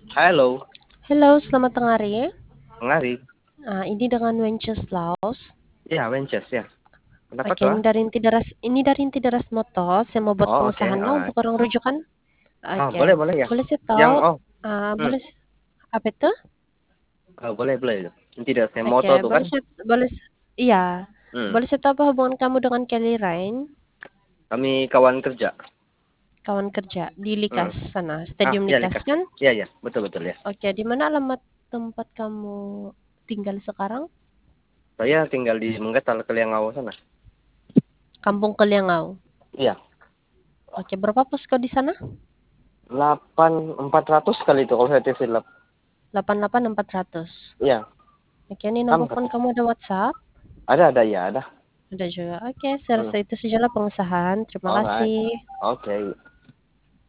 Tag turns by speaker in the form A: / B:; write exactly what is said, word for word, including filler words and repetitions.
A: Halo,
B: Halo, selamat tengah hari.
A: mari.
B: Ah, ini dengan Wenceslaus.
A: Ya, Wences ya. Kenapa
B: Oke,
A: tuh?
B: ini
A: Ah?
B: dari Inti Deras, ini dari Inti Deras Motor. Saya mau buat
A: Oh, oke.
B: pengusahaan lah
A: Ah,
B: untuk orang rujukan.
A: ah,
B: Oke,
A: boleh, boleh ya.
B: boleh saya
A: Yang
B: tahu?
A: oh,
B: ah,
A: hmm,
B: boleh apa itu?
A: ah, boleh, boleh. Tidak, saya
B: Oke,
A: moto tuh kan.
B: boleh saya, boleh, iya,
A: Hmm,
B: boleh saya tahu apa hubungan kamu dengan Kelly Ryan,
A: kami kawan kerja.
B: kawan kerja di
A: Hmm.
B: Likas sana,
A: Ah,
B: Stadium
A: ya
B: Likas
A: Likas.
B: kan?
A: Ya, ya, betul, betul ya.
B: Oke, di mana alamat tempat kamu tinggal sekarang?
A: Saya tinggal di Menggetal, Keliangau sana.
B: Kampung Keliangau.
A: Iya,
B: Oke, berapa posko di sana?
A: delapan empat ratus kali itu kalau saya tes silap.
B: delapan delapan empat ratus.
A: Iya,
B: Oke, ini
A: tam
B: nomor phone
A: katanya.
B: kamu ada WhatsApp?
A: Ada, ada ya, ada.
B: Ada juga. Oke, saya
A: Hmm.
B: rasa itu sajalah pengusahaan. Terima
A: Alright.
B: kasih.
A: Oke.